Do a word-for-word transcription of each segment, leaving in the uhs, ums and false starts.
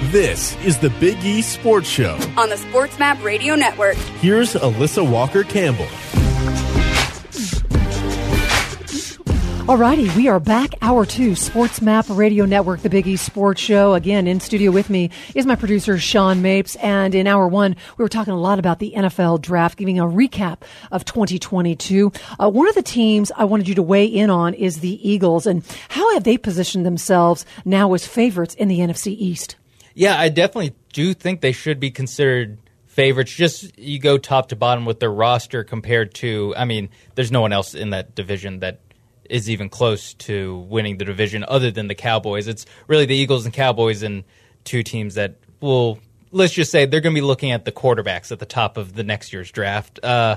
This is the Big East Sports Show on the SportsMap Radio Network. Here's Alyssa Walker-Campbell. Alrighty, we are back. Hour two, SportsMap Radio Network, the Big East Sports Show. Again, in studio with me is my producer, Sean Mapes. And in hour one, we were talking a lot about the N F L draft, giving a recap of twenty twenty-two. Uh, one of the teams I wanted you to weigh in on is the Eagles. And how have they positioned themselves now as favorites in the N F C East? Yeah, I definitely do think they should be considered favorites. Just you go top to bottom with their roster compared to, I mean, there's no one else in that division that is even close to winning the division other than the Cowboys. It's really the Eagles and Cowboys and two teams that will, let's just say, they're going to be looking at the quarterbacks at the top of the next year's draft. Uh,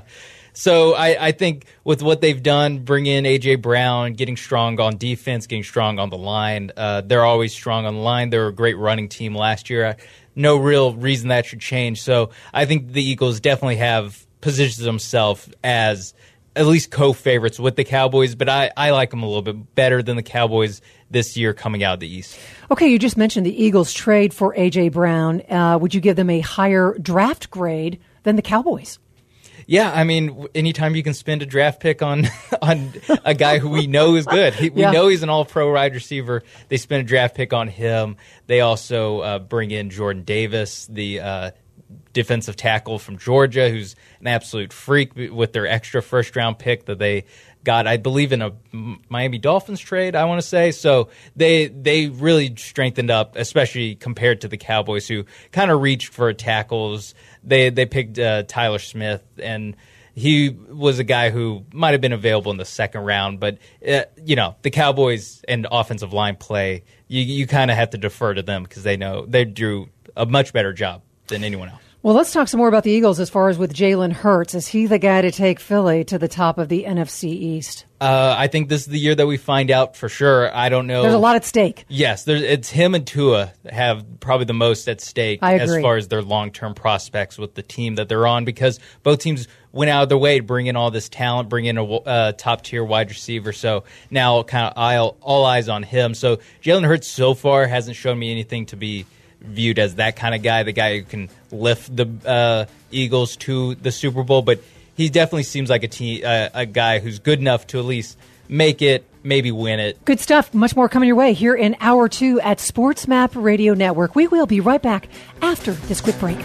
so I, I think with what they've done, bring in A J. Brown, getting strong on defense, getting strong on the line. Uh, they're always strong on the line. They were a great running team last year. No real reason that should change. So I think the Eagles definitely have positioned themselves as at least co-favorites with the Cowboys, but I, I like them a little bit better than the Cowboys this year coming out of the East. Okay, you just mentioned the Eagles trade for A J. Brown. Uh, would you give them a higher draft grade than the Cowboys? Yeah, I mean, anytime you can spend a draft pick on on a guy who we know is good. He, we yeah. know he's an all-pro wide receiver. They spend a draft pick on him. They also uh, bring in Jordan Davis, the uh defensive tackle from Georgia, who's an absolute freak with their extra first-round pick that they got, I believe, in a Miami Dolphins trade, I want to say. So they they really strengthened up, especially compared to the Cowboys, who kind of reached for tackles. They they picked uh, Tyler Smith, and he was a guy who might have been available in the second round. But, uh, you know, the Cowboys and offensive line play, you, you kind of have to defer to them because they know they do a much better job than anyone else. Well, let's talk some more about the Eagles as far as with Jalen Hurts. Is he the guy to take Philly to the top of the N F C East? Uh, I think this is the year that we find out for sure. I don't know. There's a lot at stake. Yes, there's, it's him and Tua have probably the most at stake as far as their long-term prospects with the team that they're on, because both teams went out of their way to bring in all this talent, bring in a uh, top-tier wide receiver. So now kind of all, all eyes on him. So Jalen Hurts so far hasn't shown me anything to be viewed as that kind of guy, the guy who can lift the uh, Eagles to the Super Bowl, but he definitely seems like a team, uh, a guy who's good enough to at least make it, maybe win it. Good stuff. Much more coming your way here in hour two at SportsMap Radio Network. We will be right back after this quick break.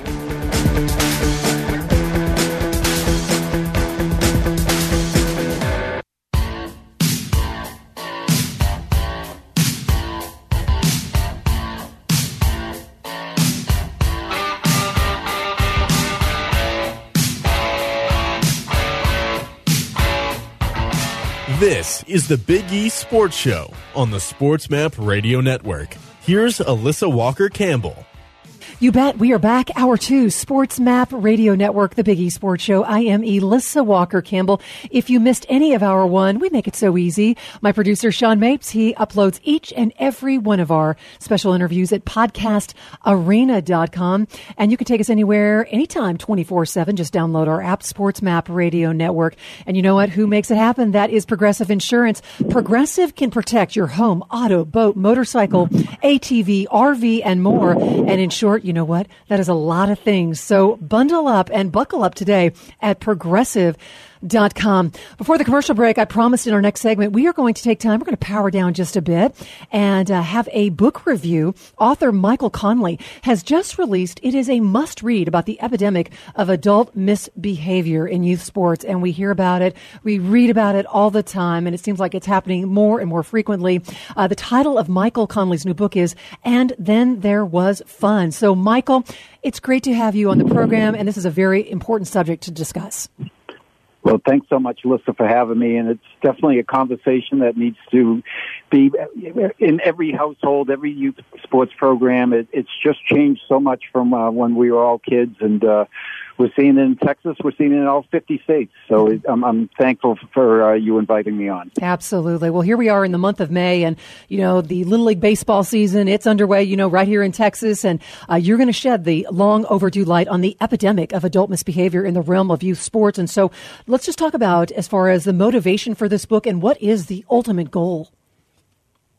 This is the Big East Sports Show on the SportsMap Radio Network. Here's Alyssa Walker-Campbell. You bet. We are back. Hour two, SportsMap Radio Network, the Big East Sports Show. I am Alyssa Walker-Campbell. If you missed any of hour one, we make it so easy. My producer, Sean Mapes, he uploads each and every one of our special interviews at podcast arena dot com. And you can take us anywhere, anytime, twenty-four seven. Just download our app, SportsMap Radio Network. And you know what? Who makes it happen? That is Progressive Insurance. Progressive can protect your home, auto, boat, motorcycle, A T V, R V, and more. And in short, you know what? That is a lot of things. So bundle up and buckle up today at progressive dot com. Before the commercial break, I promised in our next segment, we are going to take time. We're going to power down just a bit and uh, have a book review. Author Michael Conley has just released, it is a must read about the epidemic of adult misbehavior in youth sports. And we hear about it. We read about it all the time. And it seems like it's happening more and more frequently. Uh, the title of Michael Conley's new book is And Then There Was Fun. So Michael, it's great to have you on the program. And this is a very important subject to discuss. Well, thanks so much, Alyssa, for having me. And it's definitely a conversation that needs to be in every household, every youth sports program. It, it's just changed so much from uh, when we were all kids. And uh, we're seeing it in Texas. We're seeing it in all fifty states. So it, I'm, I'm thankful for uh, you inviting me on. Absolutely. Well, here we are in the month of May, and, you know, the Little League baseball season, it's underway, you know, right here in Texas. And uh, you're going to shed the long overdue light on the epidemic of adult misbehavior in the realm of youth sports. And so let's just talk about as far as the motivation for this book and what is the ultimate goal.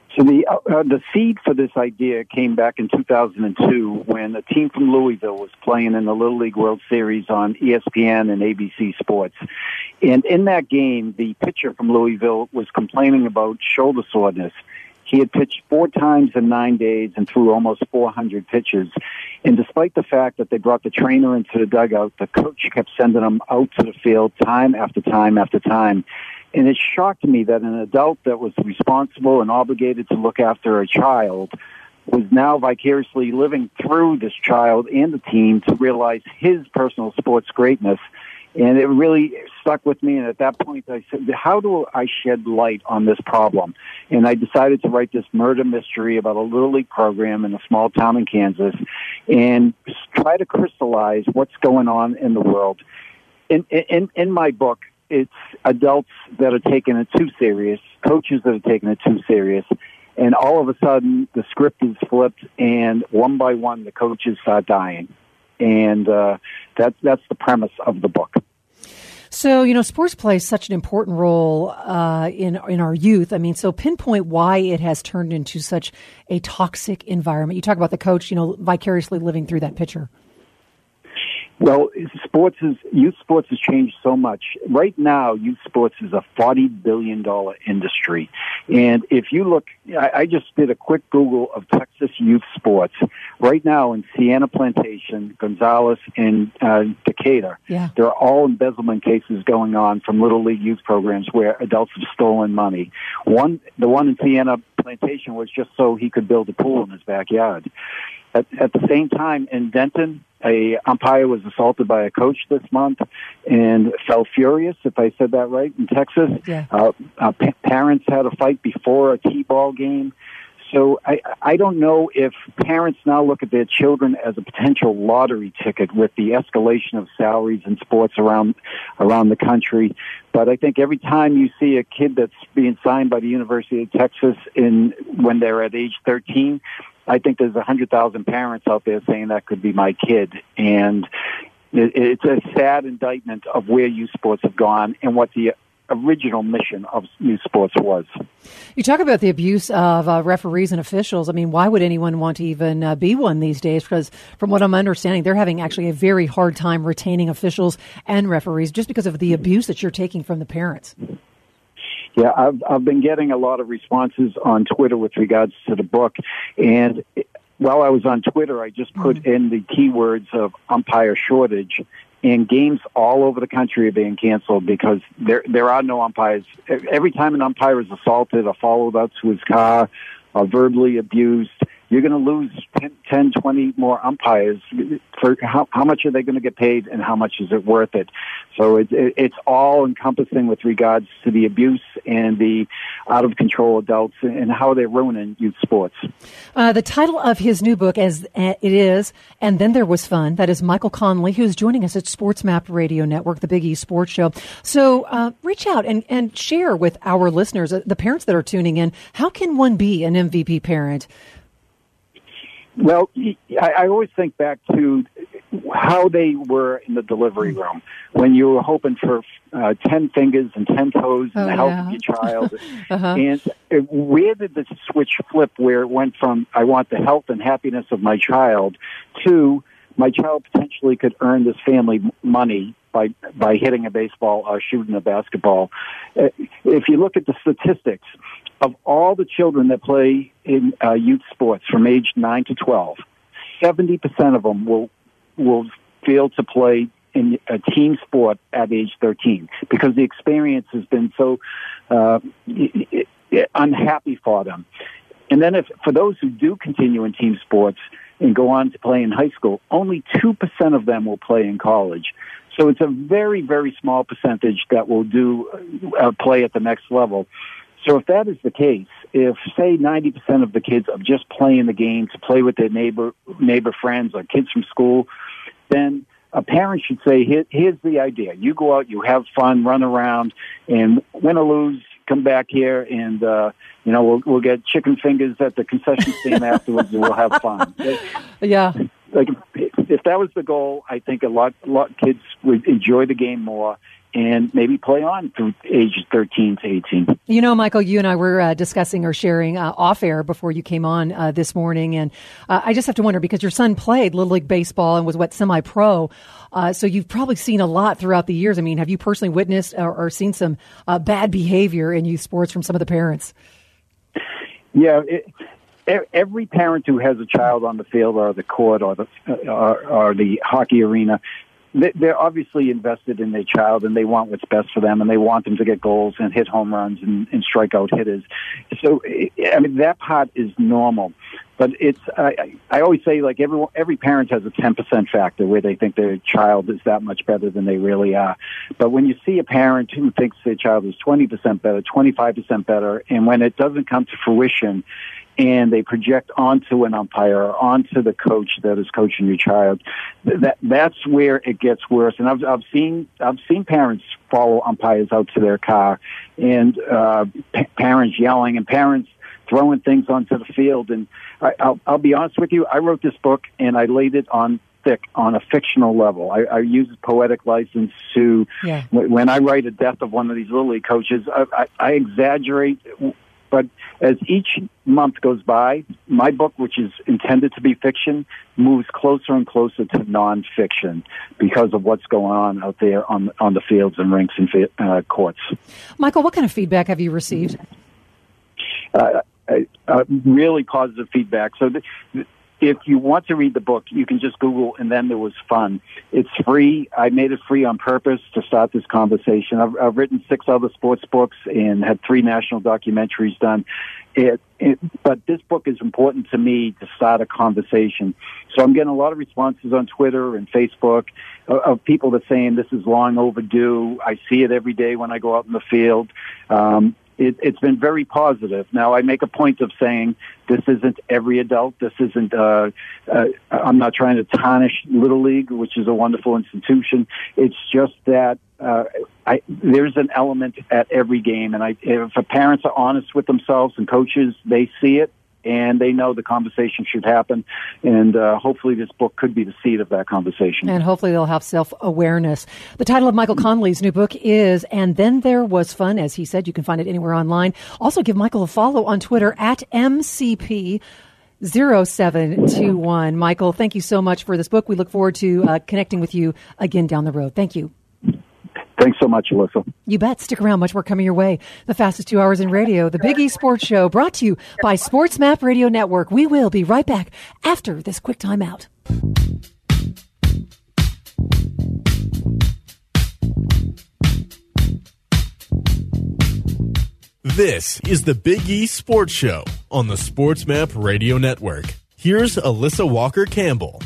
So the uh, the seed for this idea came back in two thousand two when a team from Louisville was playing in the Little League World Series on E S P N and A B C Sports. And in that game, the pitcher from Louisville was complaining about shoulder soreness. He had pitched four times in nine days and threw almost four hundred pitches. And despite the fact that they brought the trainer into the dugout, the coach kept sending him out to the field time after time after time. And it shocked me that an adult that was responsible and obligated to look after a child was now vicariously living through this child and the team to realize his personal sports greatness. And it really stuck with me. And at that point, I said, how do I shed light on this problem? And I decided to write this murder mystery about a Little League program in a small town in Kansas and try to crystallize what's going on in the world. In, in, in my book, it's adults that are taking it too serious, coaches that are taking it too serious, and all of a sudden the script is flipped, and one by one the coaches start dying. And uh, that, that's the premise of the book. So, you know, sports plays such an important role uh, in in our youth. I mean, so pinpoint why it has turned into such a toxic environment. You talk about the coach, you know, vicariously living through that pitcher. Well, sports is youth sports has changed so much. Right now, youth sports is a forty billion dollars industry. And if you look, I, I just did a quick Google of Texas youth sports. Right now in Sienna Plantation, Gonzales, and uh, Decatur, yeah. there are all embezzlement cases going on from Little League youth programs where adults have stolen money. One, the one in Sienna Plantation was just so he could build a pool in his backyard. At, at the same time, in Denton, a umpire was assaulted by a coach this month and fell furious, if I said that right, in Texas. Yeah. Uh, uh, pa- parents had a fight before a T-ball game. So I, I don't know if parents now look at their children as a potential lottery ticket with the escalation of salaries in sports around around the country. But I think every time you see a kid that's being signed by the University of Texas in when they're at age thirteen, I think there's one hundred thousand parents out there saying that could be my kid. And it, it's a sad indictment of where youth sports have gone and what the original mission of youth sports was. You talk about the abuse of uh, referees and officials. I mean, why would anyone want to even uh, be one these days? Because from what I'm understanding, they're having actually a very hard time retaining officials and referees just because of the abuse that you're taking from the parents. Yeah, I've, I've been getting a lot of responses on Twitter with regards to the book. And while I was on Twitter, I just put mm-hmm. in the keywords of umpire shortage. And games all over the country are being canceled because there there are no umpires. Every time an umpire is assaulted or followed out to his car or verbally abused, you're going to lose ten, twenty more umpires. For how, how much are they going to get paid and how much is it worth it? So it, it, it's all encompassing with regards to the abuse and the out-of-control adults and how they're ruining youth sports. Uh, the title of his new book as uh, it is, And Then There Was Fun. That is Michael Connelly, who's joining us at Sports Map Radio Network, the Big East Sports Show. So uh, reach out and, and share with our listeners, uh, the parents that are tuning in, how can one be an M V P parent? Well, I, I always think back to how they were in the delivery room when you were hoping for uh, ten fingers and ten toes and oh, the health yeah. of your child. uh-huh. And where did the switch flip where it went from I want the health and happiness of my child to my child potentially could earn this family money by by hitting a baseball or shooting a basketball? Uh, if you look at the statistics, of all the children that play in uh, youth sports from age nine to twelve, seventy percent of them will will fail to play in a team sport at age thirteen because the experience has been so uh, unhappy for them. And then if for those who do continue in team sports and go on to play in high school, only two percent of them will play in college. So it's a very, very small percentage that will do uh, play at the next level. So if that is the case, if, say, ninety percent of the kids are just playing the game to play with their neighbor neighbor friends or kids from school, then a parent should say, Here, here's the idea. You go out, you have fun, run around, and win or lose, come back here, and, uh, you know, we'll, we'll get chicken fingers at the concession stand afterwards, and we'll have fun. Yeah. Like, if that was the goal, I think a lot, a lot of kids would enjoy the game more, and maybe play on through ages thirteen to eighteen. You know, Michael, you and I were uh, discussing or sharing uh, off air before you came on uh, this morning. And uh, I just have to wonder, because your son played Little League Baseball and was, what, semi-pro. Uh, so you've probably seen a lot throughout the years. I mean, have you personally witnessed or, or seen some uh, bad behavior in youth sports from some of the parents? Yeah, it, every parent who has a child on the field or the court or the or, or the hockey arena, they're obviously invested in their child, and they want what's best for them, and they want them to get goals and hit home runs and, and strike out hitters. So, I mean, that part is normal. But it's, I, I always say, like, every, every parent has a ten percent factor where they think their child is that much better than they really are. But when you see a parent who thinks their child is twenty percent better, twenty-five percent better, and when it doesn't come to fruition, and they project onto an umpire or onto the coach that is coaching your child, that that's where it gets worse. And I've I've seen I've seen parents follow umpires out to their car, and uh, p- parents yelling and parents throwing things onto the field. And I, I'll, I'll be honest with you, I wrote this book and I laid it on thick on a fictional level. I, I use poetic license to yeah. when I write a death of one of these Little League coaches, I, I, I exaggerate. But as each month goes by, my book, which is intended to be fiction, moves closer and closer to nonfiction because of what's going on out there on on the fields and rinks and uh, courts. Michael, what kind of feedback have you received? Uh, uh, really positive feedback. So th- th- if you want to read the book, you can just Google "And Then There Was Fun." It's free. I made it free on purpose to start this conversation. I've, I've written six other sports books and had three national documentaries done. It, it, but this book is important to me to start a conversation. So I'm getting a lot of responses on Twitter and Facebook of, of people that are saying this is long overdue. I see it every day when I go out in the field. Um, It, it's been very positive. Now, I make a point of saying this isn't every adult. This isn't, uh, uh, I'm not trying to tarnish Little League, which is a wonderful institution. It's just that uh, I, there's an element at every game. And I, if parents are honest with themselves and coaches, they see it and they know the conversation should happen. And uh, hopefully this book could be the seed of that conversation. And hopefully they'll have self-awareness. The title of Michael Connelly's new book is And Then There Was Fun. As he said, you can find it anywhere online. Also give Michael a follow on Twitter at M C P zero seven two one. Michael, thank you so much for this book. We look forward to uh, connecting with you again down the road. Thank you. Thanks so much, Alyssa. You bet. Stick around. Much more coming your way. The fastest two hours in radio, the Big East Sports Show, brought to you by Sports Map Radio Network. We will be right back after this quick timeout. This is the Big East Sports Show on the Sports Map Radio Network. Here's Alyssa Walker Campbell.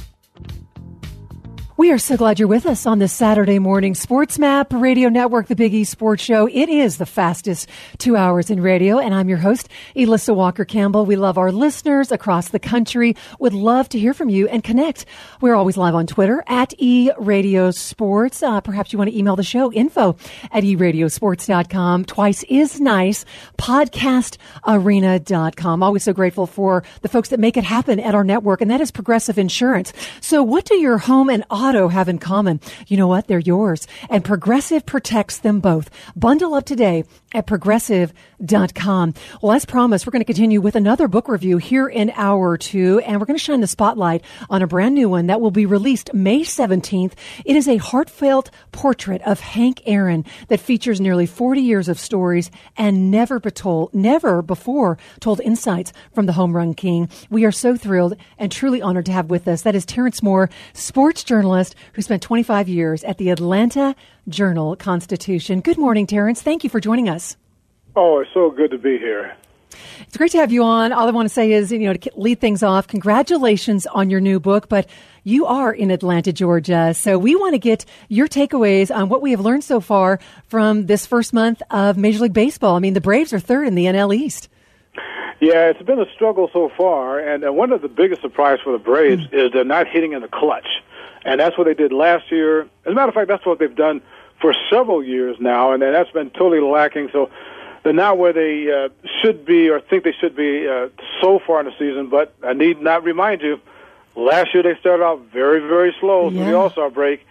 We are so glad you're with us on this Saturday morning. Sports Map Radio Network, the Big East Sports Show. It is the fastest two hours in radio, and I'm your host, Alyssa Walker Campbell. We love our listeners across the country. Would love to hear from you and connect. We're always live on Twitter at eRadioSports. Uh, perhaps you want to email the show, info at e radio sports dot com. Twice is nice, podcast arena dot com. Always so grateful for the folks that make it happen at our network, and that is Progressive Insurance. So what do your home and auto have in common? You know what? They're yours. And Progressive protects them both. Bundle up today at progressive dot com. Well, as promised, we're going to continue with another book review here in hour two, and we're going to shine the spotlight on a brand new one that will be released May seventeenth. It is a heartfelt portrait of Hank Aaron that features nearly forty years of stories and never, betold, never before told insights from the Home Run King. We are so thrilled and truly honored to have with us. That is Terrence Moore, sports journalist who spent twenty-five years at the Atlanta Journal-Constitution. Good morning, Terrence. Thank you for joining us. Oh, it's so good to be here. It's great to have you on. All I want to say is, you know, to lead things off, congratulations on your new book, but you are in Atlanta, Georgia. So we want to get your takeaways on what we have learned so far from this first month of Major League Baseball. I mean, the Braves are third in the N L East. Yeah, it's been a struggle so far, and uh, one of the biggest surprises for the Braves mm. is they're not hitting in the clutch. And that's what they did last year. As a matter of fact, that's what they've done for several years now, and that's been totally lacking. So they're not where they uh, should be or think they should be uh, so far in the season. But I need not remind you, last year they started out very, very slow yeah. through the All-Star break,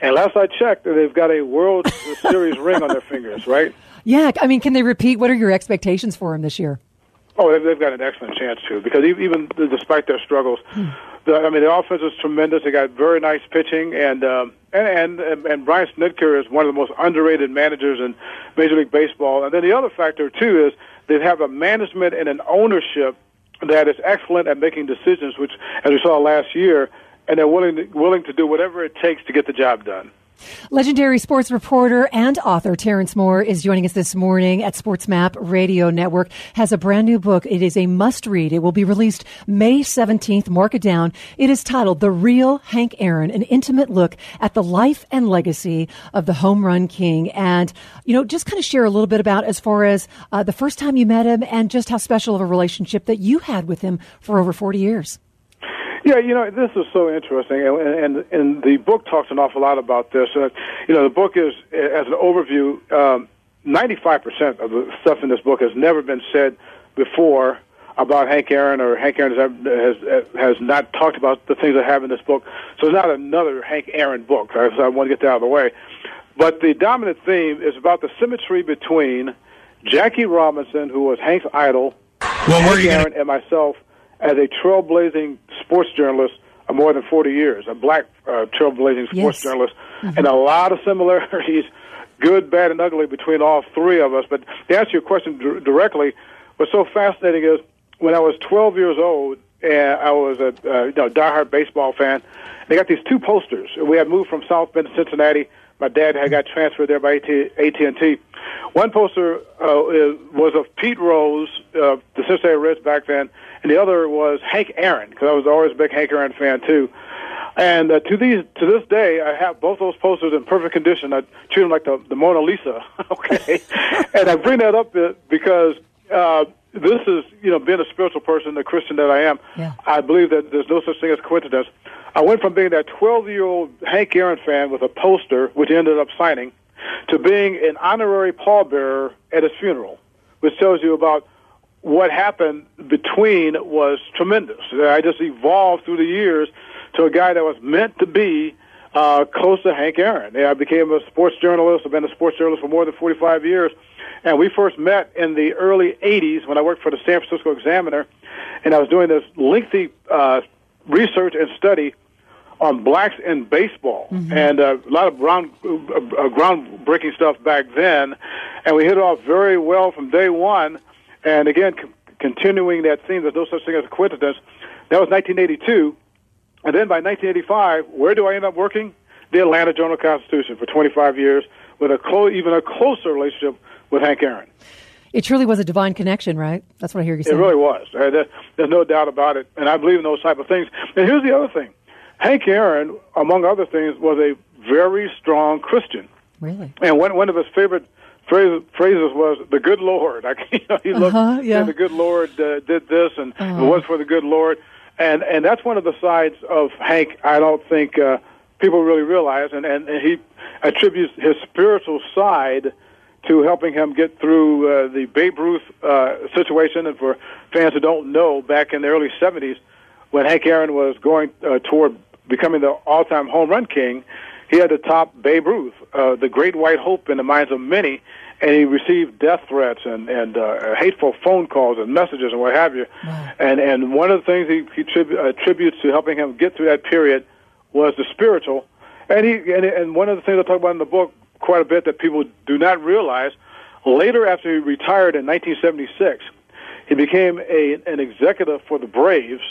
And last I checked, they've got a World Series ring on their fingers, right? Yeah, I mean, can they repeat? What are your expectations for him this year? Oh, they've, they've got an excellent chance to, because even despite their struggles, hmm. the, I mean, the offense is tremendous. They got very nice pitching, and um, and, and and Brian Snitker is one of the most underrated managers in Major League Baseball. And then the other factor too is they have a management and an ownership that is excellent at making decisions, which, as we saw last year, and they're willing to, willing to do whatever it takes to get the job done. Legendary sports reporter and author Terrence Moore is joining us this morning at SportsMap Radio Network. Has a brand new book. It is a must-read. It will be released May seventeenth. Mark it down. It is titled The Real Hank Aaron, an intimate look at the life and legacy of the home run king. And, you know, just kind of share a little bit about as far as uh, the first time you met him and just how special of a relationship that you had with him for over forty years. Yeah, you know, this is so interesting, and, and, and the book talks an awful lot about this. Uh, you know, the book is, as an overview, um, ninety-five percent of the stuff in this book has never been said before about Hank Aaron, or Hank Aaron has, has, has not talked about the things I have in this book. So it's not another Hank Aaron book, right? So I want to get that out of the way. But the dominant theme is about the symmetry between Jackie Robinson, who was Hank's idol, well, Hank Aaron, gonna... and myself, as a trailblazing sports journalist of more than forty years, a black uh, trailblazing sports yes. journalist, mm-hmm. and a lot of similarities, good, bad, and ugly, between all three of us. But to answer your question d- directly, what's so fascinating is when I was twelve years old, and I was a uh, you know, diehard baseball fan, they got these two posters. We had moved from South Bend to Cincinnati. My dad had got transferred there by A T and T. One poster uh, is, was of Pete Rose, uh, the Cincinnati Reds back then, and the other was Hank Aaron, because I was always a big Hank Aaron fan too. And uh, to these to this day, I have both those posters in perfect condition. I treat them like the, the Mona Lisa, okay? And I bring that up because uh, this is, you know, being a spiritual person, the Christian that I am, yeah. I believe that there's no such thing as coincidence. I went from being that twelve-year-old Hank Aaron fan with a poster, which he ended up signing, to being an honorary pallbearer at his funeral, which tells you about what happened between was tremendous. I just evolved through the years to a guy that was meant to be uh, close to Hank Aaron. I became a sports journalist. I've been a sports journalist for more than forty-five years. And we first met in the early eighties when I worked for the San Francisco Examiner, and I was doing this lengthy uh, research and study on blacks in baseball, mm-hmm. and uh, a lot of ground, uh, groundbreaking stuff back then. And we hit it off very well from day one. And again, c- continuing that theme, there's no such thing as a coincidence. That was nineteen eighty-two. And then by nineteen eighty-five, where do I end up working? The Atlanta Journal-Constitution for twenty-five years, with a clo- even a closer relationship with Hank Aaron. It truly was a divine connection, right? That's what I hear you say. It really was. Uh, there, there's no doubt about it. And I believe in those type of things. And here's the other thing. Hank Aaron, among other things, was a very strong Christian. Really? And one one of his favorite phrase, phrases was "the good Lord." I, you know, he looked, uh-huh, yeah. and the good Lord uh, did this, and uh-huh. it was for the good Lord. And and that's one of the sides of Hank I don't think uh, people really realize, and, and, and he attributes his spiritual side to helping him get through uh, the Babe Ruth uh, situation. And for fans who don't know, back in the early seventies, when Hank Aaron was going uh, toward becoming the all-time home run king, he had to top Babe Ruth, uh, the great white hope in the minds of many, and he received death threats and, and uh, hateful phone calls and messages and what have you. Wow. And and one of the things he, he trib- attributes to helping him get through that period was the spiritual. And he and, and one of the things I talk about in the book quite a bit that people do not realize, later after he retired in nineteen seventy-six, he became a an executive for the Braves,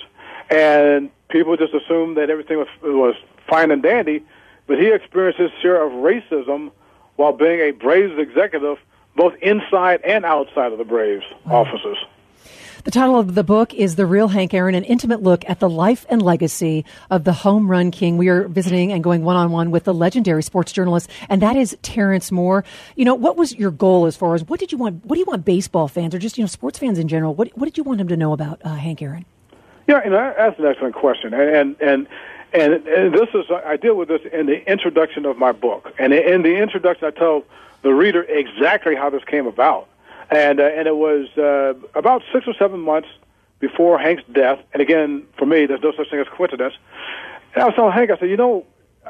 and people just assumed that everything was was fine and dandy, but he experienced his share of racism while being a Braves executive, both inside and outside of the Braves wow. offices. The title of the book is The Real Hank Aaron, an intimate look at the life and legacy of the home run king. We are visiting and going one-on-one with the legendary sports journalist, and that is Terrence Moore. You know, what was your goal as far as, what did you want, what do you want baseball fans, or just, you know, sports fans in general, what, what did you want them to know about uh, Hank Aaron? Yeah, you know, that's an excellent question, and and and, and this is I deal with this in the introduction of my book, and in the introduction I tell the reader exactly how this came about, and uh, and it was uh, about six or seven months before Hank's death, and again for me, there's no such thing as coincidence. And I was telling Hank, I said, you know,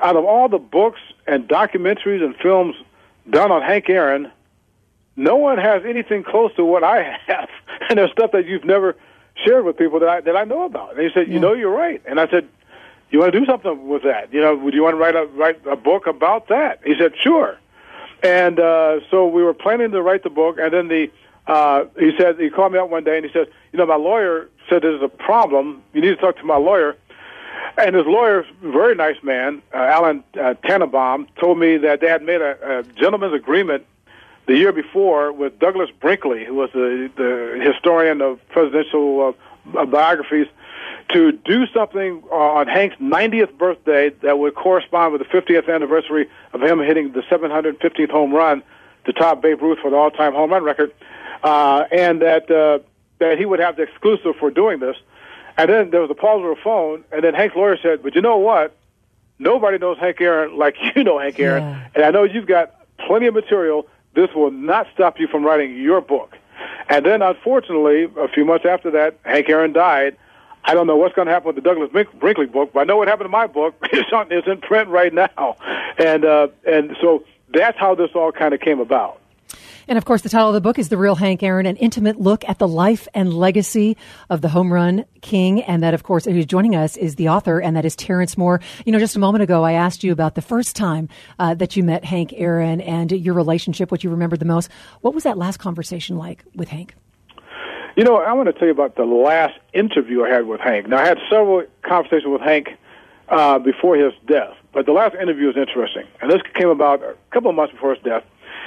out of all the books and documentaries and films done on Hank Aaron, no one has anything close to what I have. And there's stuff that you've never shared with people that I that I know about. And he said, yeah. you know, you're right. And I said, you want to do something with that? You know, would you want to write a write a book about that? He said, sure. And uh, so we were planning to write the book, and then the uh, he said he called me up one day and he said, you know, my lawyer said there's a problem. You need to talk to my lawyer. And his lawyer, very nice man, uh, Alan uh, Tannenbaum, told me that they had made a, a gentleman's agreement the year before with Douglas Brinkley, who was the, the historian of presidential uh, biographies, to do something on Hank's ninetieth birthday that would correspond with the fiftieth anniversary of him hitting the seven hundred fifteenth home run to top Babe Ruth for the all-time home run record, uh, and that uh, that he would have the exclusive for doing this. And then there was a pause on the phone, and then Hank's lawyer said, but you know what? Nobody knows Hank Aaron like you know Hank Aaron, yeah. and I know you've got plenty of material. This will not stop you from writing your book. And then, unfortunately, a few months after that, Hank Aaron died. I don't know what's going to happen with the Douglas Brinkley book, but I know what happened to my book. It's in print right now. And, uh, and so that's how this all kind of came about. And, of course, the title of the book is The Real Hank Aaron, an intimate look at the life and legacy of the home run king. And that, of course, who's joining us is the author, and that is Terrence Moore. You know, just a moment ago, I asked you about the first time uh, that you met Hank Aaron and your relationship, what you remembered the most. What was that last conversation like with Hank? You know, I want to tell you about the last interview I had with Hank. Now, I had several conversations with Hank uh, before his death, but the last interview was interesting. And this came about a couple of months before his death.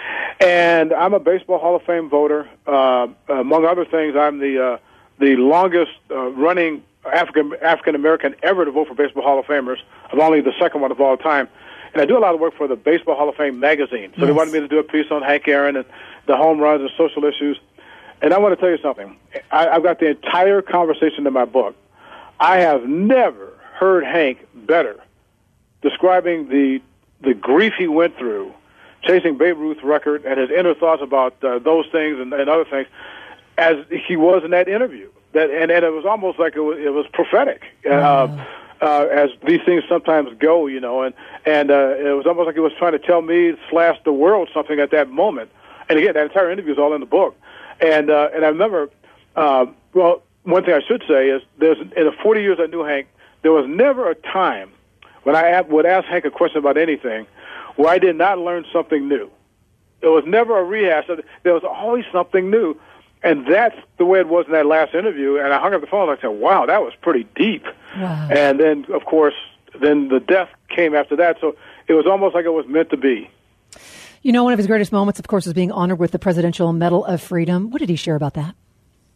And I'm a Baseball Hall of Fame voter. Uh, among other things, I'm the uh, the longest uh, running African African American ever to vote for Baseball Hall of Famers. I'm only the second one of all time. And I do a lot of work for the Baseball Hall of Fame magazine. So yes. They wanted me to do a piece on Hank Aaron and the home runs and social issues. And I want to tell you something. I, I've got the entire conversation in my book. I have never heard Hank better describing the the grief he went through chasing Babe Ruth's record and his inner thoughts about uh, those things and, and other things, as he was in that interview. That and, and it was almost like it was, it was prophetic, wow. uh, uh, as these things sometimes go, you know. And and uh, it was almost like he was trying to tell me slash the world something at that moment. And again, that entire interview is all in the book. And uh, and I remember, uh, well, one thing I should say is there's in the forty years I knew Hank, there was never a time when I would ask Hank a question about anything where I did not learn something new. There was never a rehash. There was always something new. And that's the way it was in that last interview. And I hung up the phone and I said, wow, that was pretty deep. Wow. And then, of course, then the death came after that. So it was almost like it was meant to be. You know, one of his greatest moments, of course, was being honored with the Presidential Medal of Freedom. What did he share about that?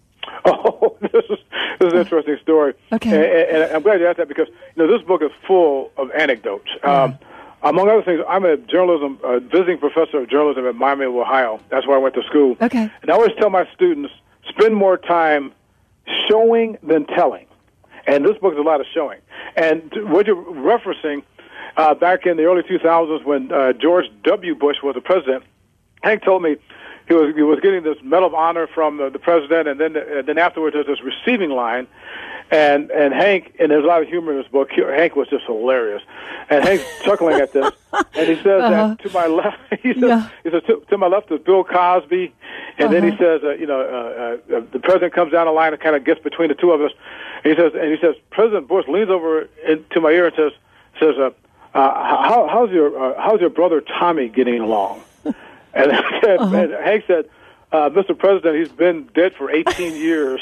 Oh, this is, this is an interesting story. Okay. And, and I'm glad you asked that because, you know, this book is full of anecdotes. Yeah. Um, Among other things, I'm a journalism, uh, visiting professor of journalism at Miami of Ohio. That's where I went to school. Okay. And I always tell my students, spend more time showing than telling. And this book is a lot of showing. And what you're referencing, uh, back in the early two thousands when uh, George W. Bush was the president, Hank told me he was he was getting this Medal of Honor from the, the president, and then uh, then afterwards there's this receiving line. And and Hank, and there's a lot of humor in this book, Hank was just hilarious. And Hank's chuckling at this. And he says uh-huh. that to my left, he says, yeah. he says to, to my left is Bill Cosby. And uh-huh. then he says, uh, you know, uh, uh, the president comes down the line and kind of gets between the two of us. And he says, and he says, President Bush leans over into my ear and says, says, uh, uh, how, how's your uh, how's your brother Tommy getting along? And, uh-huh. and Hank said, Uh, Mister President, he's been dead for eighteen years.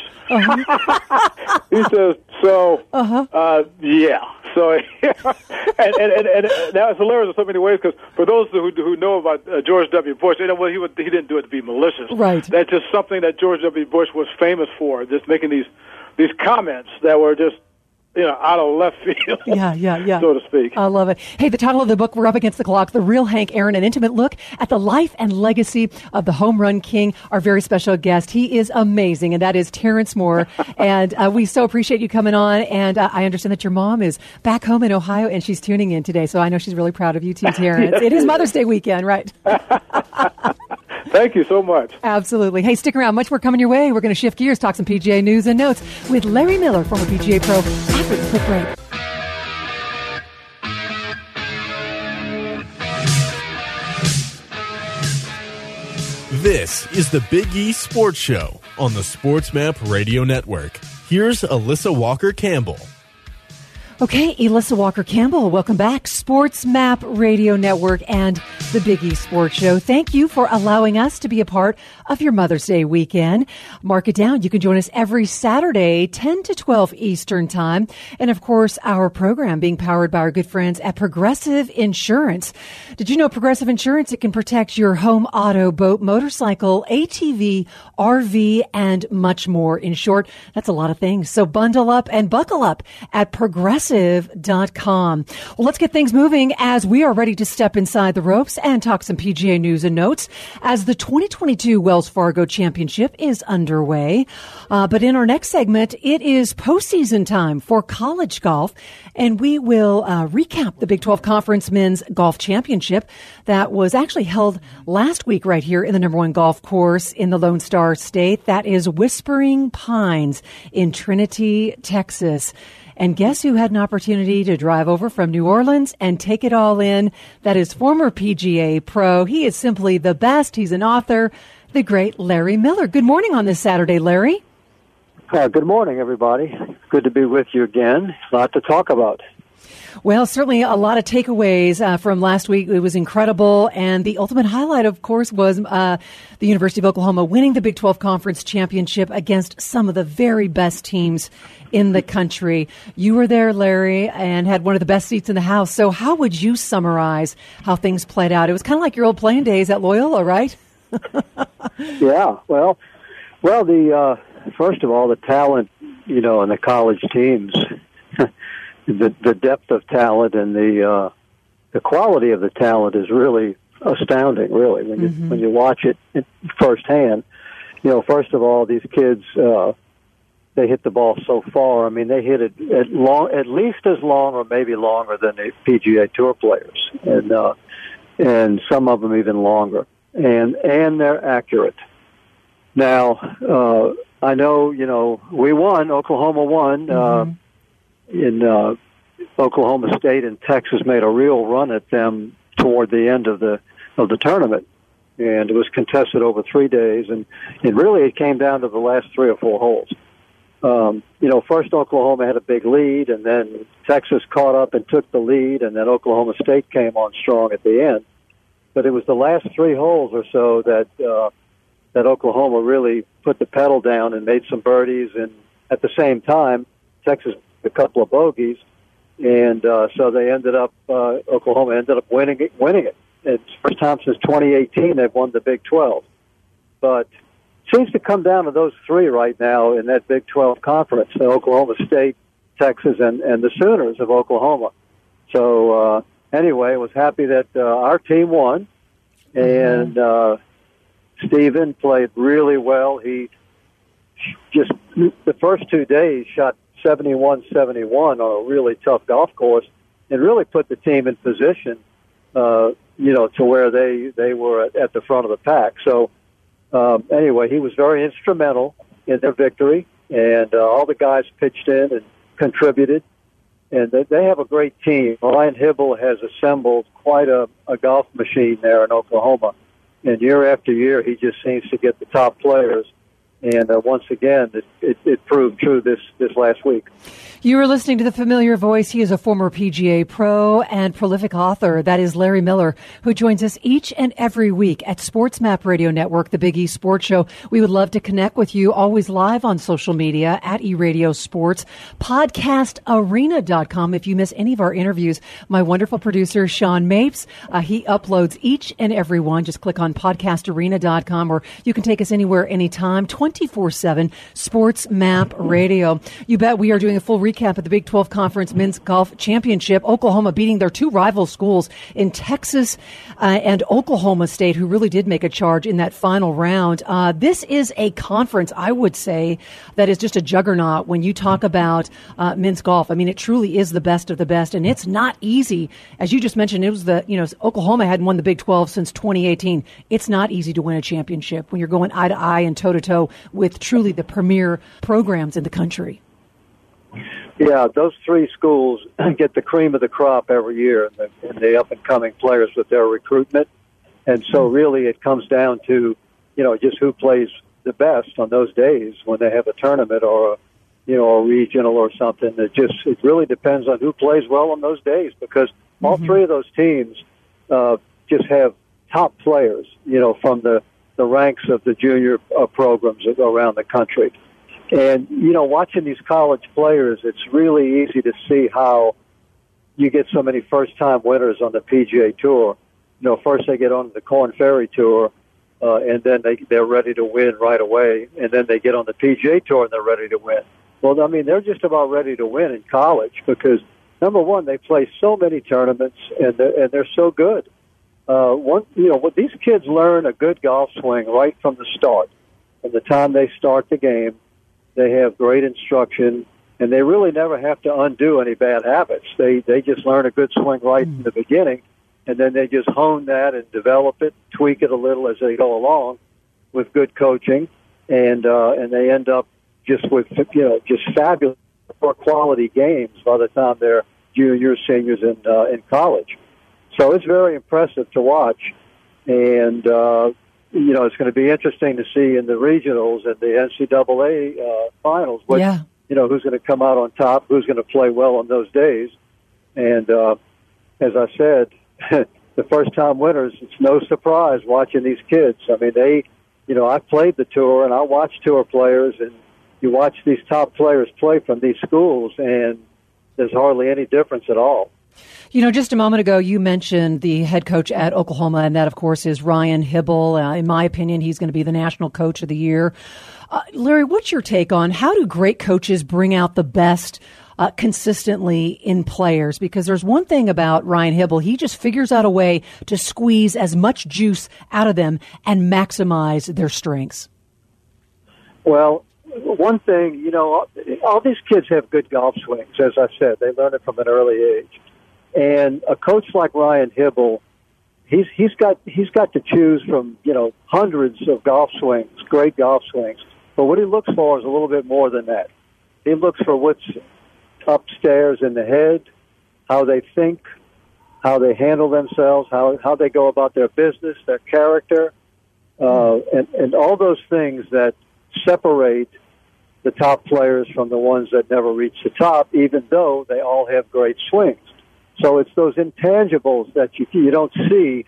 Uh-huh. He says, so, uh-huh. uh, yeah. So, yeah. and, and, and, and that was hilarious in so many ways because for those who who know about uh, George W. Bush, you know, well, he would, he didn't do it to be malicious. Right. That's just something that George W. Bush was famous for, just making these these comments that were just, you know, out of left field, yeah, yeah, yeah, so to speak. I love it. Hey, the title of the book, We're Up Against the Clock, The Real Hank Aaron, an intimate look at the life and legacy of the home run king, our very special guest. He is amazing, and that is Terrence Moore. and uh, we so appreciate you coming on, and uh, I understand that your mom is back home in Ohio, and she's tuning in today, so I know she's really proud of you too, Terrence. Yes, it is Mother's Day weekend, right? Thank you so much. Absolutely. Hey, stick around. Much more coming your way. We're going to shift gears, talk some P G A news and notes with Larry Miller, former P G A pro, after the quick break. This is the Big East Sports Show on the Sports Map Radio Network. Here's Alyssa Walker Campbell. Okay, Alyssa Walker Campbell, welcome back. Sports Map Radio Network and the Big East Sports Show. Thank you for allowing us to be a part of your Mother's Day weekend. Mark it down. You can join us every Saturday, ten to twelve Eastern Time. And of course, our program being powered by our good friends at Progressive Insurance. Did you know Progressive Insurance, it can protect your home, auto, boat, motorcycle, A T V, R V, and much more. In short, that's a lot of things. So bundle up and buckle up at Progressive dot com. Well, let's get things moving as we are ready to step inside the ropes and talk some P G A news and notes as the twenty twenty-two Wells Fargo Championship is underway. Uh, but in our next segment, it is postseason time for college golf, and we will uh, recap the Big twelve Conference Men's Golf Championship that was actually held last week right here in the number one golf course in the Lone Star State. That is Whispering Pines in Trinity, Texas. And guess who had an opportunity to drive over from New Orleans and take it all in? That is former P G A pro. He is simply the best. He's an author, the great Larry Miller. Good morning on this Saturday, Larry. Uh, good morning, everybody. Good to be with you again. A lot to talk about. Well, certainly a lot of takeaways uh, from last week. It was incredible. And the ultimate highlight, of course, was uh, the University of Oklahoma winning the Big twelve Conference Championship against some of the very best teams in the country. You were there, Larry, and had one of the best seats in the house. So how would you summarize how things played out? It was kind of like your old playing days at Loyola, right? yeah, well, well, the uh, first of all, the talent, you know, in the college teams, the the depth of talent and the uh, the quality of the talent is really astounding. Really, when you mm-hmm. when you watch it firsthand, you know, first of all, these kids uh, they hit the ball so far. I mean, they hit it at long, at least as long, or maybe longer than the P G A Tour players, and uh, and some of them even longer. And and they're accurate. Now, uh, I know, you know, we won. Oklahoma won. Mm-hmm. Uh, in uh, Oklahoma State and Texas made a real run at them toward the end of the of the tournament, and it was contested over three days, and, and really it came down to the last three or four holes. Um, you know, first Oklahoma had a big lead, and then Texas caught up and took the lead, and then Oklahoma State came on strong at the end. But it was the last three holes or so that uh, that Oklahoma really put the pedal down and made some birdies, and at the same time, Texas a couple of bogeys, and uh, so they ended up. Uh, Oklahoma ended up winning it. Winning it. It's the first time since twenty eighteen they've won the Big twelve. But it seems to come down to those three right now in that Big twelve conference: Oklahoma State, Texas, and, and the Sooners of Oklahoma. So uh, anyway, I was happy that uh, our team won, and uh, Steven played really well. He just the first two days shot seventy-one seventy-one on a really tough golf course, and really put the team in position, uh, you know, to where they, they were at, at the front of the pack. So um, anyway, he was very instrumental in their victory, and uh, all the guys pitched in and contributed, and they, they have a great team. Ryan Hybl has assembled quite a, a golf machine there in Oklahoma, and year after year he just seems to get the top players. And uh, once again, it, it, it proved true this, this last week. You were listening to the familiar voice. He is a former P G A pro and prolific author. That is Larry Miller, who joins us each and every week at Sports Map Radio Network, the Big East Sports Show. We would love to connect with you, always live on social media at eRadio Sports, podcast arena dot com. If you miss any of our interviews, my wonderful producer, Sean Mapes, uh, he uploads each and every one. Just click on podcast arena dot com, or you can take us anywhere, anytime, twenty-four seven, Sports Map Radio. You bet we are doing a full recap of the Big twelve Conference Men's Golf Championship. Oklahoma beating their two rival schools in Texas uh, and Oklahoma State, who really did make a charge in that final round. Uh, this is a conference, I would say, that is just a juggernaut when you talk about uh, men's golf. I mean, it truly is the best of the best, and it's not easy. As you just mentioned, it was the, you know, Oklahoma hadn't won the Big twelve since twenty eighteen. It's not easy to win a championship when you're going eye to eye and toe to toe with truly the premier programs in the country. Yeah, those three schools get the cream of the crop every year in the, in the up-and-coming players with their recruitment. And so really it comes down to you know, just who plays the best on those days when they have a tournament or a, you know, a regional or something. It just, it really depends on who plays well on those days, because all mm-hmm. three of those teams uh, just have top players, you know, from the, the ranks of the junior uh, programs around the country. And, you know, watching these college players, it's really easy to see how you get so many first-time winners on the P G A Tour. You know, first they get on the Korn Ferry Tour, uh, and then they, they're ready to win right away. And then they get on the P G A Tour and they're ready to win. Well, I mean, they're just about ready to win in college because, number one, they play so many tournaments and they're, and they're so good. Uh, one, you know, what these kids learn a good golf swing right from the start. From the time they start the game, they have great instruction, and they really never have to undo any bad habits. They they just learn a good swing right mm. in the beginning, and then they just hone that and develop it, tweak it a little as they go along with good coaching, and uh, and they end up just with, you know, just fabulous quality games by the time they're juniors, seniors in uh, in college. So it's very impressive to watch, and uh, you know, it's going to be interesting to see in the regionals and the N C double A uh, finals what, yeah. you know, who's going to come out on top, who's going to play well on those days. And uh, as I said, the first-time winners, it's no surprise watching these kids. I mean, they, you know, I played the tour and I watched tour players, and you watch these top players play from these schools, and there's hardly any difference at all. You know, just a moment ago, you mentioned the head coach at Oklahoma, and that, of course, is Ryan Hybl. Uh, in my opinion, he's going to be the National Coach of the Year. Uh, Larry, what's your take on how do great coaches bring out the best uh, consistently in players? Because there's one thing about Ryan Hybl. He just figures out a way to squeeze as much juice out of them and maximize their strengths. Well, one thing, you know, all these kids have good golf swings, as I said. They learn it from an early age. And a coach like Ryan Hybl, he's he's got he's got to choose from, you know, hundreds of golf swings, great golf swings. But what he looks for is a little bit more than that. He looks for what's upstairs in the head, how they think, how they handle themselves, how how they go about their business, their character, uh, and and all those things that separate the top players from the ones that never reach the top, even though they all have great swings. So it's those intangibles that you you don't see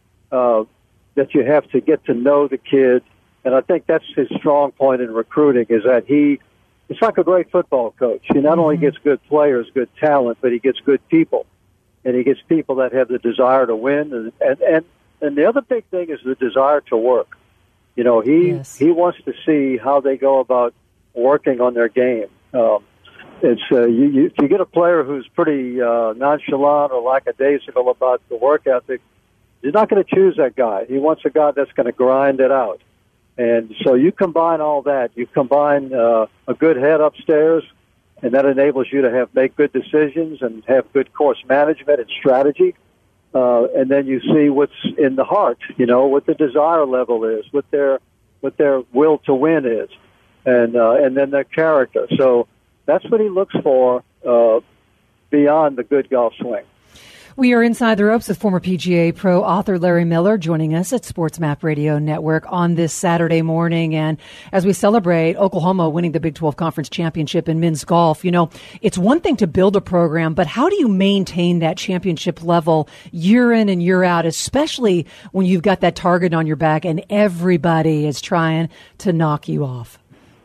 uh, that you have to get to know the kid, and I think that's his strong point in recruiting is that he it's like a great football coach. He not mm-hmm. only gets good players, good talent, but he gets good people, and he gets people that have the desire to win, and and and, and the other big thing is the desire to work. You know, he yes. he wants to see how they go about working on their game. Um, It's uh, you, you, if you get a player who's pretty uh, nonchalant or lackadaisical about the work ethic, he's not going to choose that guy. He wants a guy that's going to grind it out. And so you combine all that. You combine uh, a good head upstairs, and that enables you to have make good decisions and have good course management and strategy. Uh, and then you see what's in the heart, you know, what the desire level is, what their what their will to win is, and uh, and then their character. So that's what he looks for uh, beyond the good golf swing. We are inside the ropes with former P G A Pro author Larry Miller joining us at Sports Map Radio Network on this Saturday morning. And as we celebrate Oklahoma winning the Big twelve Conference Championship in men's golf, you know, it's one thing to build a program, but how do you maintain that championship level year in and year out, especially when you've got that target on your back and everybody is trying to knock you off?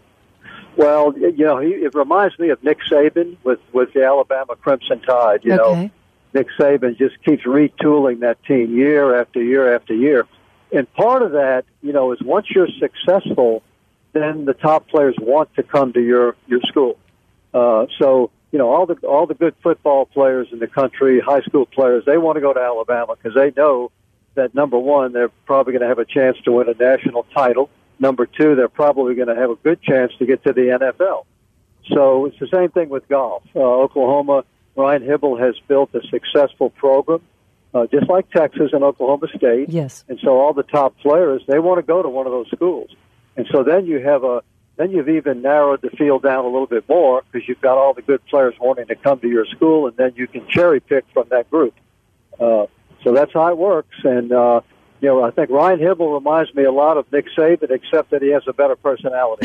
Well, you know, it reminds me of Nick Saban with, with the Alabama Crimson Tide, you okay. know. Nick Saban just keeps retooling that team year after year after year. And part of that, you know, is once you're successful, then the top players want to come to your, your school. Uh, so, you know, all the all the good football players in the country, high school players, they want to go to Alabama because they know that, number one, they're probably going to have a chance to win a national title. Number two, they're probably going to have a good chance to get to the N F L. So it's the same thing with golf. Uh, Oklahoma, Ryan Hybl has built a successful program, uh, just like Texas and Oklahoma State. Yes. And so all the top players, they want to go to one of those schools. And so then you have a, then you've even narrowed the field down a little bit more because you've got all the good players wanting to come to your school, and then you can cherry pick from that group. Uh, so that's how it works. And, uh, you know, I think Ryan Hybl reminds me a lot of Nick Saban, except that he has a better personality.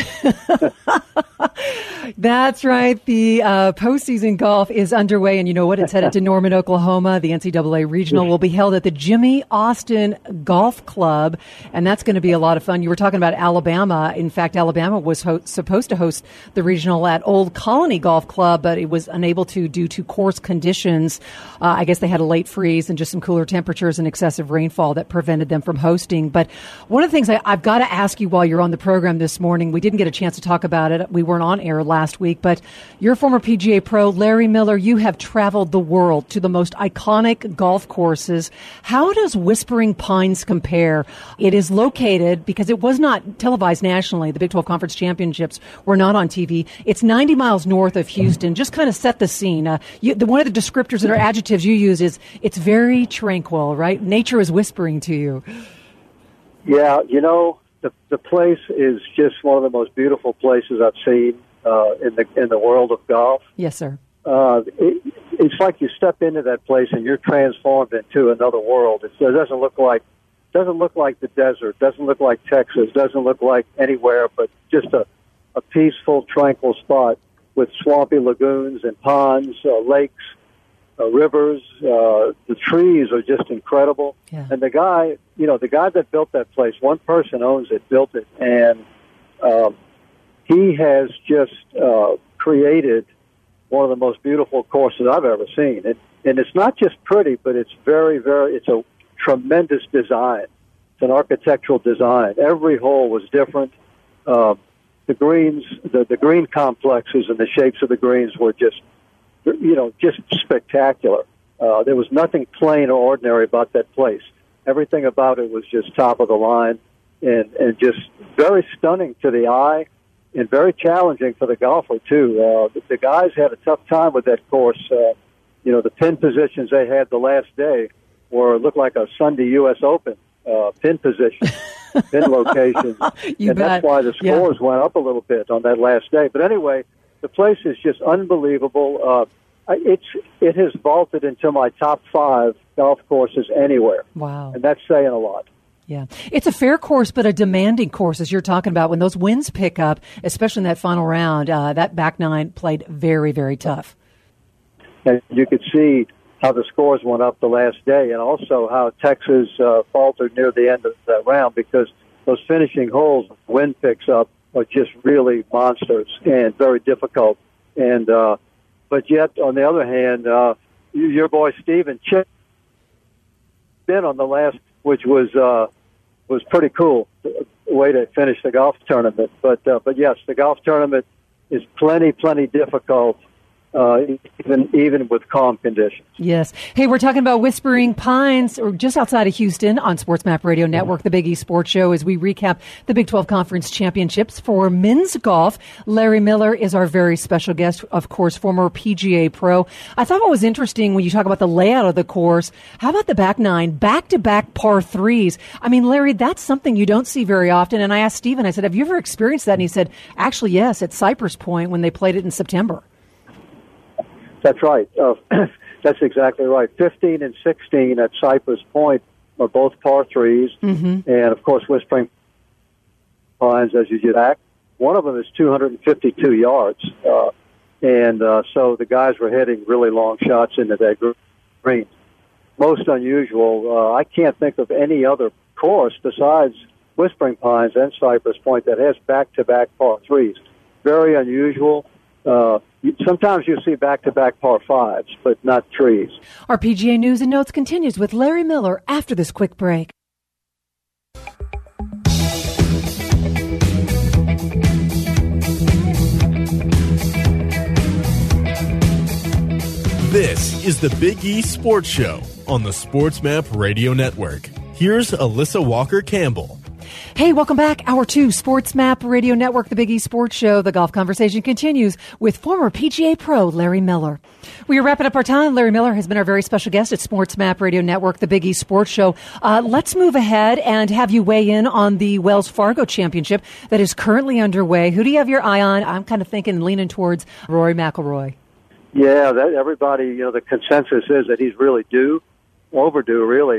That's right. The uh, postseason golf is underway, and you know what? It's headed to Norman, Oklahoma. The N C double A Regional will be held at the Jimmy Austin Golf Club, and that's going to be a lot of fun. You were talking about Alabama. In fact, Alabama was ho- supposed to host the regional at Old Colony Golf Club, but it was unable to due to course conditions. Uh, I guess they had a late freeze and just some cooler temperatures and excessive rainfall that prevented them from hosting. But one of the things I, I've got to ask you while you're on the program this morning, we didn't get a chance to talk about it. We weren't on air last week, but you're a former P G A pro, Larry Miller. You have traveled the world to the most iconic golf courses. How does Whispering Pines compare? It is located, because it was not televised nationally, the Big twelve Conference Championships were not on T V. It's ninety miles north of Houston. Just kind of set the scene. Uh, you, the, one of the descriptors and or adjectives you use is it's very tranquil, right? Nature is whispering to you. Yeah, you know, the the place is just one of the most beautiful places I've seen uh, in the in the world of golf. Yes, sir. Uh, it, it's like you step into that place and you're transformed into another world. It doesn't look like doesn't look like the desert. Doesn't look like Texas. Doesn't look like anywhere but just a, a peaceful, tranquil spot with swampy lagoons and ponds, uh, lakes, uh, rivers. Uh, the trees are just incredible. Yeah. And the guy, you know, the guy that built that place, one person owns it, built it, and um, he has just uh, created one of the most beautiful courses I've ever seen. And, and it's not just pretty, but it's very, very, it's a tremendous design. It's an architectural design. Every hole was different. Uh, the greens, the, the green complexes and the shapes of the greens were just, you know, just spectacular. Uh, there was nothing plain or ordinary about that place. Everything about it was just top of the line and, and just very stunning to the eye and very challenging for the golfer, too. Uh, the, the guys had a tough time with that course. Uh, you know, the pin positions they had the last day were looked like a Sunday U S Open uh, pin position, pin locations. You and bet. That's why the scores yeah. went up a little bit on that last day. But anyway, the place is just unbelievable. Uh, it's it has vaulted into my top five golf courses anywhere. Wow. And that's saying a lot. Yeah. It's a fair course, but a demanding course, as you're talking about. When those winds pick up, especially in that final round, uh, that back nine played very, very tough. And you could see how the scores went up the last day, and also how Texas uh, faltered near the end of that round, because those finishing holes, wind picks up, are just really monsters and very difficult. And uh, but yet, on the other hand, uh, your boy Steven chipped in on the last, which was uh, was pretty cool way to finish the golf tournament. But uh, but yes, the golf tournament is plenty plenty difficult. Uh, even even with calm conditions. Yes. Hey, we're talking about Whispering Pines, or just outside of Houston, on SportsMap Radio Network, the Big East Sports Show, as we recap the Big twelve Conference Championships for men's golf. Larry Miller is our very special guest, of course, former P G A pro. I thought what was interesting when you talk about the layout of the course, how about the back nine, back-to-back par threes? I mean, Larry, that's something you don't see very often. And I asked Steven, I said, have you ever experienced that? And he said, actually, yes, at Cypress Point when they played it in September. That's right. Uh, that's exactly right. fifteen and sixteen at Cypress Point are both par threes. Mm-hmm. And, of course, Whispering Pines, as you did back, one of them is two hundred fifty-two yards. Uh, and uh, so the guys were hitting really long shots into that green. Most unusual. Uh, I can't think of any other course besides Whispering Pines and Cypress Point that has back-to-back par threes. Very unusual. Uh, sometimes you see back-to-back par fives, but not threes. Our P G A News and Notes continues with Larry Miller after this quick break. This is the Big East Sports Show on the SportsMap Radio Network. Here's Alyssa Walker-Campbell. Hey, welcome back. Hour two, SportsMap Radio Network, the Big East Sports Show. The golf conversation continues with former P G A pro Larry Miller. We are wrapping up our time. Larry Miller has been our very special guest at SportsMap Radio Network, the Big East Sports Show. Uh, let's move ahead and have you weigh in on the Wells Fargo Championship that is currently underway. Who do you have your eye on? I'm kind of thinking, leaning towards Rory McIlroy. Yeah, that, everybody, you know, the consensus is that he's really due, overdue, really.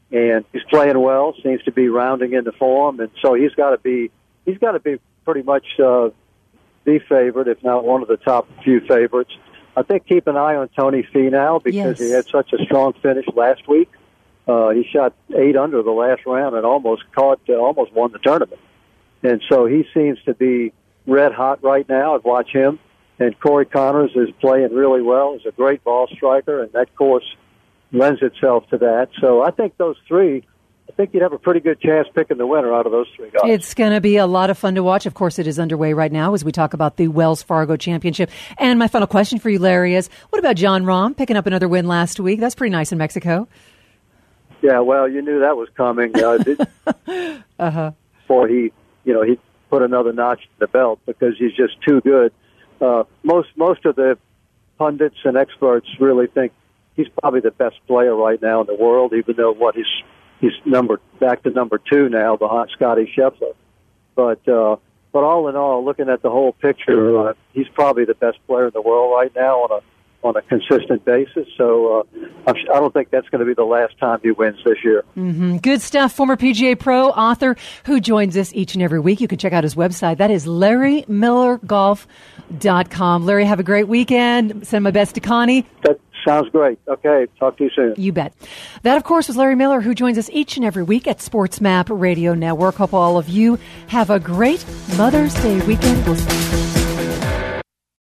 and he's playing well. Seems to be rounding into form, and so he's got to be he's got to be pretty much uh, the favorite, if not one of the top few favorites. I think keep an eye on Tony Finau because yes. he had such a strong finish last week. Uh, he shot eight under the last round and almost caught, uh, almost won the tournament. And so he seems to be red hot right now. I'd watch him. And Corey Connors is playing really well. He's a great ball striker, and that course lends itself to that. So I think those three, I think you'd have a pretty good chance picking the winner out of those three guys. It's going to be a lot of fun to watch. Of course, it is underway right now as we talk about the Wells Fargo Championship. And my final question for you, Larry, is what about Jon Rahm picking up another win last week? That's pretty nice in Mexico. Yeah, well, you knew that was coming. Uh, did, uh-huh. Before he, you know, he put another notch in the belt because he's just too good. Uh, most most of the pundits and experts really think he's probably the best player right now in the world, even though what he's he's number back to number two now behind Scottie Scheffler. But uh, but all in all, looking at the whole picture, uh, he's probably the best player in the world right now on a on a consistent basis. So uh, I'm, I don't think that's going to be the last time he wins this year. Mm-hmm. Good stuff. Former P G A pro, author, who joins us each and every week. You can check out his website. That is larry miller golf dot com. Larry, have a great weekend. Send my best to Connie. That sounds great. Okay, talk to you soon. You bet. That, of course, was Larry Miller, who joins us each and every week at SportsMap Radio Network. Hope all of you have a great Mother's Day weekend. We'll see you.